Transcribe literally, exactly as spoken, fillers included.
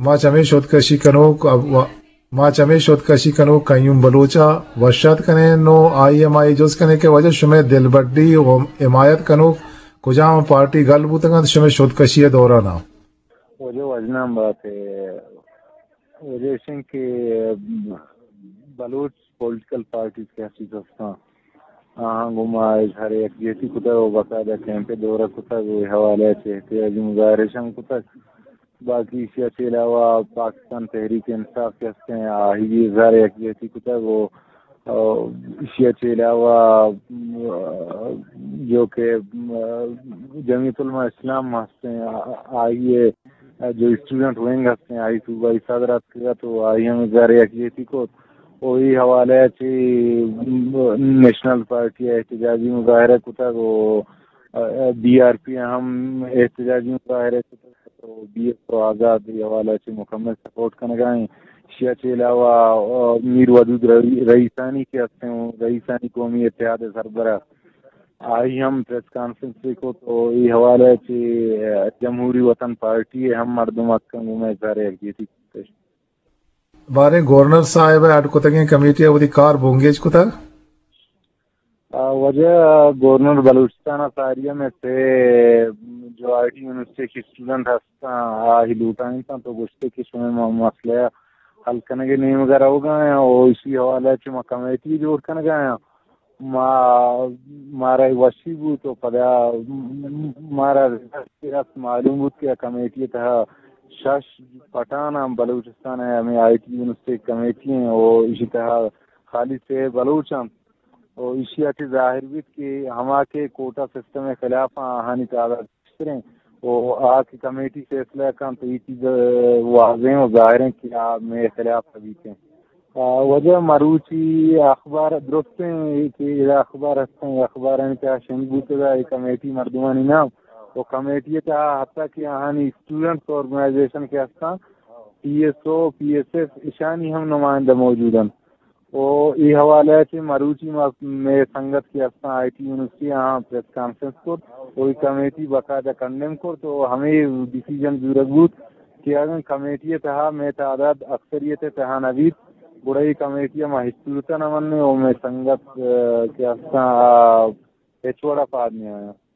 ما چمی شد کشی کنو ما چمی شد کشی کنو قیوم بلوچا وشت کنے نو آئی ایم آئی جز کنے کے وجہ شمع دل بڈی و حمایت کنو کجام پارٹی گل بوتنگا شمع شد کشی دورانا وجہ وجنام بات ہے وجہ شن کے بلوچ پولیٹیکل پارٹیز کی حسیث ہستاں آہاں گما ہر ایک جیسی کتا وہ باقاعدہ کیمپے دورہ کتا وہ حوالے سے احتجاجی مظاہرشن کتا باقی اسی کے علاوہ پاکستان تحریک انصاف کے ہستے ہیں آہی اظہار ایک جیسی کتا وہ اسی کے علاوہ جو کہ جمعیت علماء اسلام ہستے ہیں آئیے جو اسٹوڈنٹ ونگ ہستے ہیں آئی صوبائی صدرات کا تو آئی ہم اظہار ایک جیسی کو وہی حوالے سے نیشنل پارٹی احتجاجی مظاہرہ کتا وہ بی آر پی ہم احتجاجی مظاہرہ کتا تو بی ایس کو آزاد حوالے سے مکمل سپورٹ کرنے گئے شیعہ کے علاوہ میر ودود رئیسانی کے ہستے ہیں رئیسانی قومی اتحاد سربراہ آئی ہم پریس کانفرنس کو تو یہ حوالے سے جمہوری وطن پارٹی ہم مردم اکم میں اظہار یکجہتی بارے گورنر صاحب اڈ کتگیں کمیٹی ودی کار بونگیج کتا وجہ گورنر بلوچستان ساریہ میں سے جو آئی ٹی یونیورسٹی کے اسٹوڈنٹ ہستا آہی لوٹائیں تھا تو گشتے کی سمیں مسئلہ حل کرنے کے نہیں وغیرہ ہو گئے ہیں اور اسی حوالے سے میں کمیٹی جوڑ کرنے گئے ہیں مارا وشی بو تو پدا مارا معلوم بود کہ کمیٹی تھا شش پٹھان بلوچستان ہے ہمیں آئی ٹی یونیورسٹی کمیٹی ہیں اور اسی طرح خالی سے بلوچ ہم اور اسی اچھی ظاہر بھی کہ ہما کے کوٹا سسٹم کے خلاف آہانی تعداد کریں اور آ کی کمیٹی فیصلہ کام تو یہ چیز واضح و ظاہر ہیں کہ آپ میں خلاف ابھی تھے وجہ مروچی اخبار درست ہیں کہ اخبار ہستے ہیں اخبار ہیں کیا شنگوت ہے کمیٹی مردمانی نام وہ کمیٹی تا حتیٰ کہ آہانی اسٹوڈنٹس آرگنائزیشن کے ہستاں P S O P S F اشانی ہم نمائندہ موجود ہیں اور یہ حوالے سے مروچی میں سنگت کی ہستاں آئی ٹی یونیورسٹی یہاں پریس کانفرنس کو وہی کمیٹی باقاعدہ کنڈیم کو تو ہمیں ڈیسیجن ضرورت کہ اگر کمیٹی تہا میں تعداد اکثریت تہا نوید بڑی کمیٹی میں ہستورتا نمن میں اور میں سنگت کے ہستاں چھوڑا پاد میں آیا